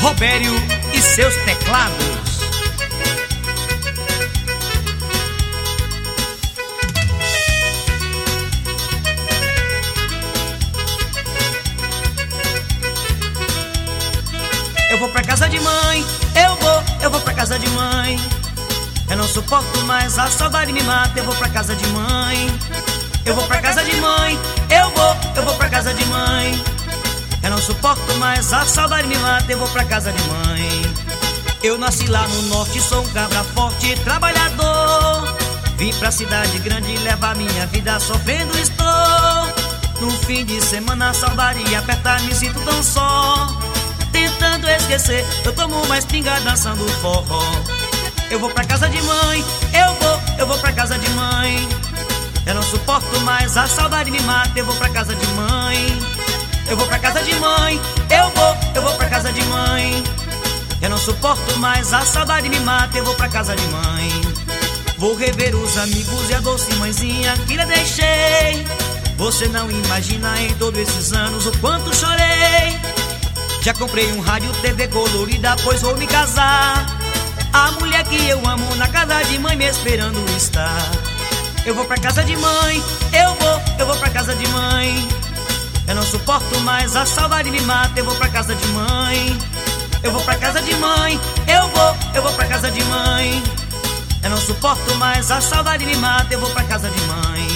Robério e seus teclados. Eu vou pra casa de mãe, eu vou pra casa de mãe. Eu não suporto mais, a saudade me mata. Eu vou pra casa de mãe, eu vou pra casa de mãe. Eu vou pra casa de mãe. Eu não suporto mais, a saudade me mata. Eu vou pra casa de mãe. Eu nasci lá no norte, sou um cabra forte, trabalhador. Vim pra cidade grande levar minha vida, sofrendo estou. No fim de semana a saudade aperta, me sinto tão só. Tentando esquecer, eu tomo mais pinga dançando forró. Eu vou pra casa de mãe, eu vou pra casa de mãe. Eu não suporto mais, a saudade me mata. Eu vou pra casa de mãe, eu vou pra casa de mãe. Eu vou pra casa de mãe. Eu não suporto mais, a saudade me mata. Eu vou pra casa de mãe. Vou rever os amigos e a doce mãezinha que lhe deixei. Você não imagina em todos esses anos o quanto chorei. Já comprei um rádio, TV colorida, pois vou me casar. A mulher que eu amo na casa de mãe me esperando está. Eu vou pra casa de mãe, eu vou pra casa de mãe. Eu não suporto mais, a saudade me mata. Eu vou pra casa de mãe, eu vou pra casa de mãe. Eu vou pra casa de mãe. Eu não suporto mais, a saudade me mata. Eu vou pra casa de mãe.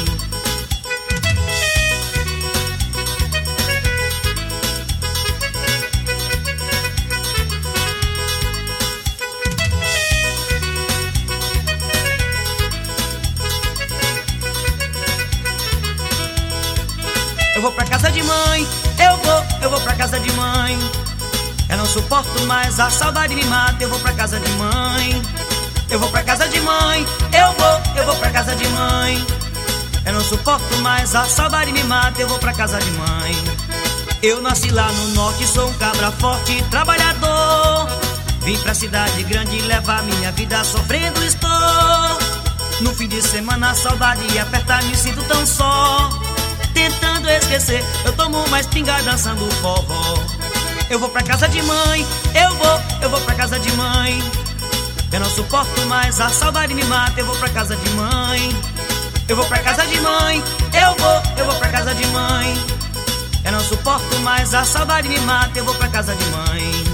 Eu vou pra casa de mãe, eu vou pra casa de mãe. Eu não suporto mais, a saudade me mata. Eu vou pra casa de mãe, eu vou pra casa de mãe. Eu vou pra casa de mãe. Eu não suporto mais, a saudade me mata. Eu vou pra casa de mãe. Eu nasci lá no norte, sou um cabra forte, trabalhador. Vim pra cidade grande levar minha vida, sofrendo estou. No fim de semana a saudade aperta, me sinto tão só. Tentando esquecer, eu tomo mais pinga dançando forró. Eu vou pra casa de mãe, eu vou pra casa de mãe. Eu não suporto mais, a saudade me mata. Eu vou pra casa de mãe, eu vou pra casa de mãe. Eu vou pra casa de mãe. Eu não suporto mais, a saudade me mata. Eu vou pra casa de mãe.